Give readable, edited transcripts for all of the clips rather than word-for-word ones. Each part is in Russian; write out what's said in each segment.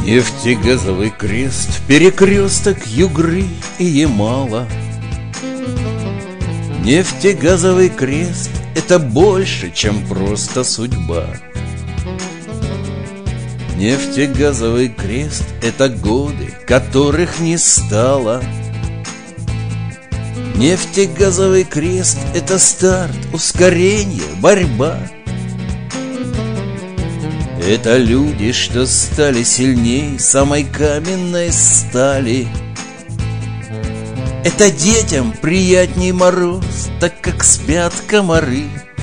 Нефтегазовый крест, перекресток Югры и Ямала. Нефтегазовый крест — это больше, чем просто судьба. Нефтегазовый крест — это годы, которых не стало. Нефтегазовый крест — это старт, ускорение, борьба. Это люди, что стали сильней самой каменной стали. Это детям приятней мороз, так как спят комары.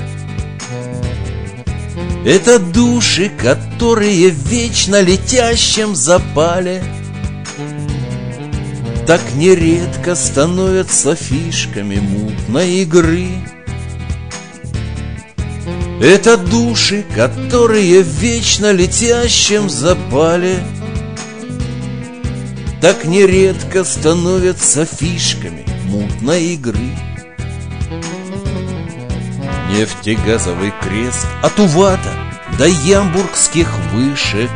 Это души, которые в вечно летящем запале так нередко становятся фишками мутной игры. Это души, которые в вечно летящем запале так нередко становятся фишками мутной игры. Нефтегазовый крест от Увата до ямбургских вышек.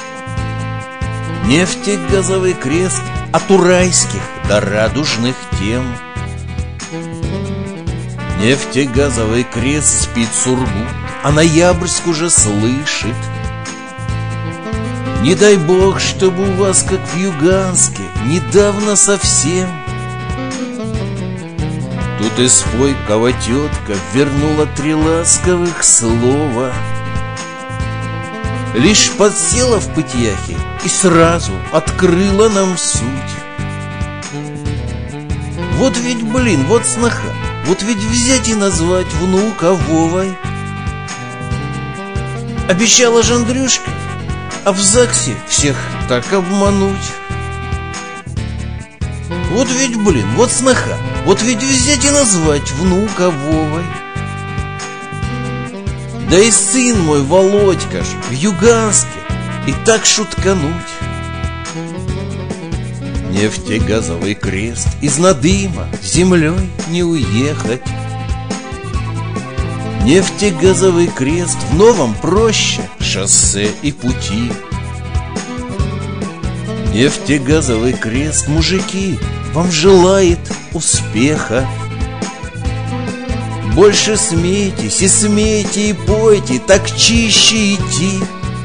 Нефтегазовый крест от уральских до радужных тем. Нефтегазовый крест спит Сургут, а Ноябрьск уже слышит. Не дай бог, чтобы у вас, как в Юганске, недавно совсем. Тут и Спойкова тетка вернула 3 ласковых слова. Лишь подсела в пытьяхе и сразу открыла нам суть. Вот ведь, блин, вот сноха, вот ведь взять и назвать внука Вовой. Обещала же Андрюшка, а в ЗАГСе всех так обмануть. Вот ведь, блин, вот сноха, вот ведь взять и назвать внука Вовой. Да и сын мой Володька ж в Юганске и так шуткануть. Нефтегазовый крест из Надыма землей не уехать. Нефтегазовый крест в Новом проще шоссе и пути. Нефтегазовый крест, мужики, вам желает успеха. Больше смейтесь и смейте и пойте, так чище идти.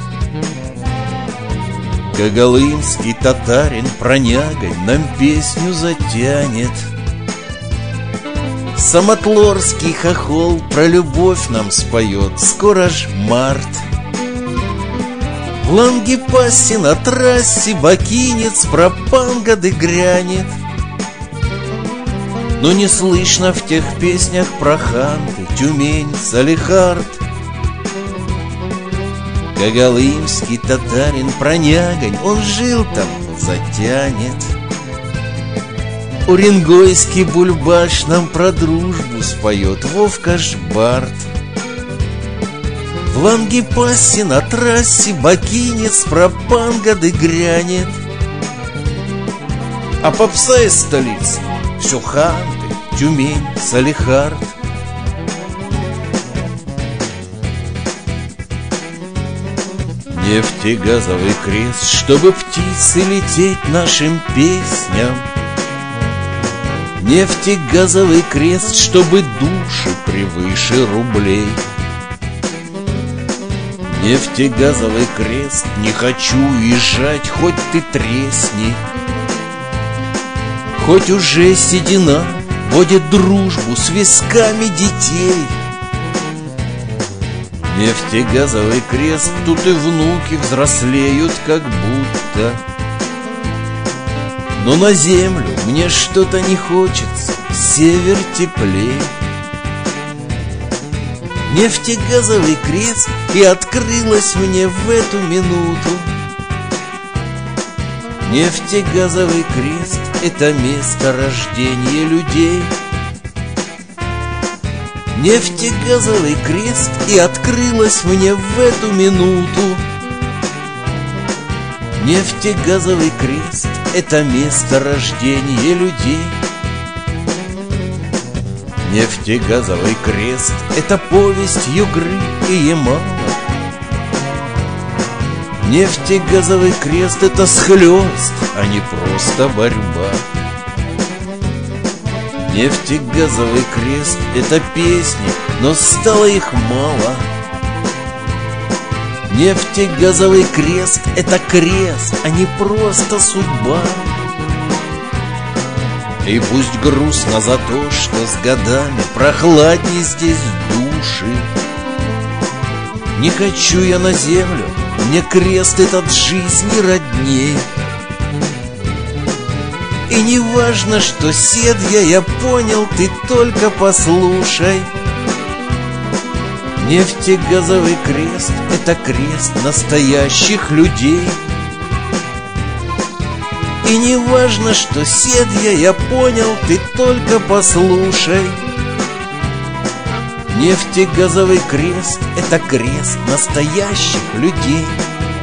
Когалымский татарин пронягой нам песню затянет. Самотлорский хохол про любовь нам споет, скоро ж март. В Лангепасе на трассе бакинец про пангады грянет. Но не слышно в тех песнях про Ханты, Тюмень, Салехард. Когалымский татарин пронягонь, он жил там, затянет. Уренгойский бульбаш нам про дружбу споет Вовка Жбарт. В Лангепасе на трассе бакинец про пангады грянет. А попса из столицы все Ханты, Тюмень, Салехард. Нефтегазовый крест, чтобы птицы лететь нашим песням. Нефтегазовый крест, чтобы души превыше рублей. Нефтегазовый крест, не хочу уезжать, хоть ты тресни. Хоть уже седина водит дружбу с висками детей. Нефтегазовый крест, тут и внуки взрослеют как будто. Но на землю мне что-то не хочется, север теплей. Нефтегазовый крест, и открылась мне в эту минуту. Нефтегазовый крест — это место рождения людей. Нефтегазовый крест, и открылась мне в эту минуту. Нефтегазовый крест — это место рождения людей. Нефтегазовый крест — это повесть Югры и Ямала. Нефтегазовый крест — это схлёст, а не просто борьба. Нефтегазовый крест — это песни, но стало их мало. Нефтегазовый крест — это крест, а не просто судьба. И пусть грустно за то, что с годами прохладней здесь души. Не хочу я на землю, мне крест этот жизни родней. И не важно, что сед я понял, ты только послушай. Нефтегазовый крест — это крест настоящих людей. И не важно, что сед я понял, ты только послушай. Нефтегазовый крест — это крест настоящих людей.